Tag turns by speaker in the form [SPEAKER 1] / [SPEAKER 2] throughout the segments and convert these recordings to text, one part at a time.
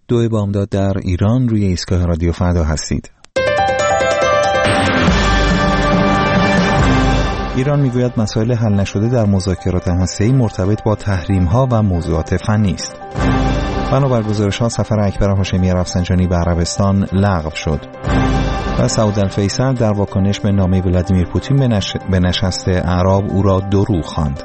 [SPEAKER 1] 2 بامداد در ایران روی ایستگاه رادیو فردا هستید. ایران میگوید مسائل حل نشده در مذاکرات هسته‌ای مرتبط با تحریم‌ها و موضوعات فنی است. بنابر گزارش‌ها سفر اکبر هاشمی رفسنجانی به عربستان لغو شد و سعود الفیصل در واکنش به نامه ولادیمیر پوتین به نشست اعراب او را دروغ خواند.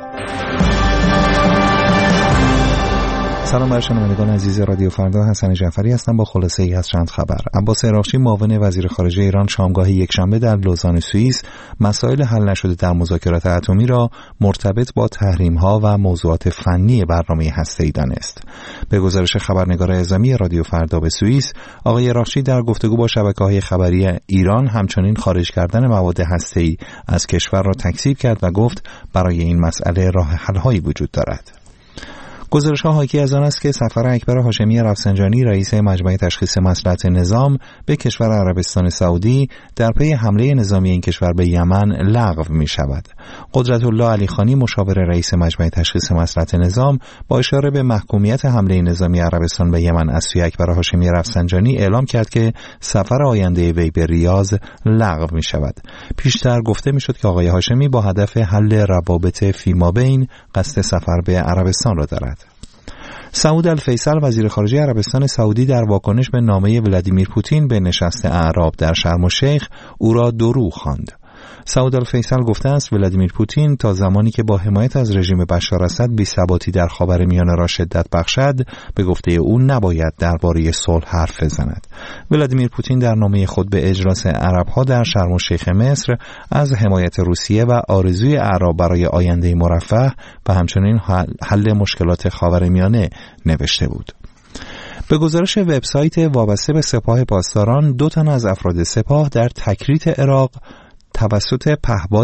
[SPEAKER 1] سلام بر شنوندگان عزیز رادیو فردا، حسن جعفری هستم با خلاصه ای از چند خبر. عباس عراقچی معاون وزیر خارجه ایران شامگاه یکشنبه در لوزان سوئیس مسائل حل نشده در مذاکرات اتمی را مرتبط با تحریم‌ها و موضوعات فنی برنامه هسته‌ای دانست. به گزارش خبرنگار اعزامی رادیو فردا به سوئیس، آقای عراقچی در گفتگو با شبکه‌های خبری ایران همچنین خارج کردن مواد هسته‌ای از کشور را تکذیب کرد و گفت برای این مسئله راه حل‌هایی وجود دارد. گزارش‌ها حاکی از آن است که سفر اکبر هاشمی رفسنجانی رئیس مجمع تشخیص مصلحت نظام به کشور عربستان سعودی در پی حمله نظامی این کشور به یمن لغو می‌شود. قدرت الله علی خانی مشاور رئیس مجمع تشخیص مصلحت نظام با اشاره به محکومیت حمله نظامی عربستان به یمن از سوی اکبر هاشمی رفسنجانی اعلام کرد که سفر آینده وی به ریاض لغو می‌شود. پیشتر گفته می‌شد که آقای هاشمی با هدف حل روابط فیمابین قصد سفر به عربستان را دارد. سعود الفیصل وزیر خارجه عربستان سعودی در واکنش به نامه ولادیمیر پوتین به نشست اعراب در شرم الشیخ او را دروغ خواند. سعود الفیصل گفته است ولادیمیر پوتین تا زمانی که با حمایت از رژیم بشار اسد بی‌ثباتی در خاورمیانه را شدت بخشد، به گفته او نباید درباره صلح حرف بزند. ولادیمیر پوتین در نامه خود به اجلاس عرب‌ها در شرم الشیخ مصر از حمایت روسیه و آرزوی اعراب برای آینده مرفه و همچنین حل مشکلات خاورمیانه نوشته بود. به گزارش وبسایت وابسته به سپاه پاسداران، 2 تن از افراد سپاه در تکریت عراق توسط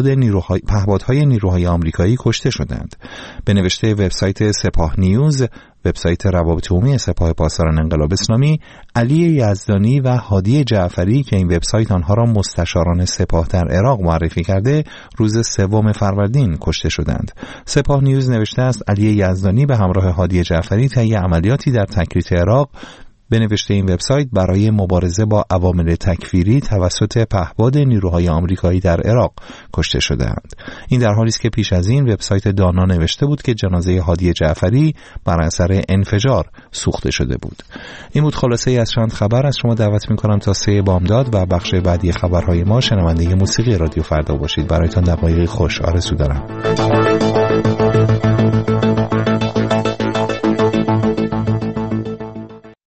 [SPEAKER 1] پهپادهای نیروهای آمریکایی کشته شدند. به نوشته وبسایت سپاه نیوز، وبسایت روابط عمومی سپاه پاسداران انقلاب اسلامی، علی یزدانی و هادی جعفری که این وبسایت آنها را مستشاران سپاه در عراق معرفی کرده، روز 3 فروردین کشته شدند. سپاه نیوز نوشته است علی یزدانی به همراه هادی جعفری طی عملیاتی در تکریت عراق به نوشته این وبسایت برای مبارزه با عوامل تکفیری توسط پهپاد نیروهای آمریکایی در عراق کشته شده‌اند. این در حالی است که پیش از این وبسایت دانا نوشته بود که جنازه هادی جعفری بر اثر انفجار سوخته شده بود. این بود خلاصه ای از چند خبر. از شما دعوت می‌کنم تا 3 بامداد و بخش بعدی خبرهای ما شنونده موسیقی رادیو فردا باشید. برایتان دقایقی خوش آرزو دارم.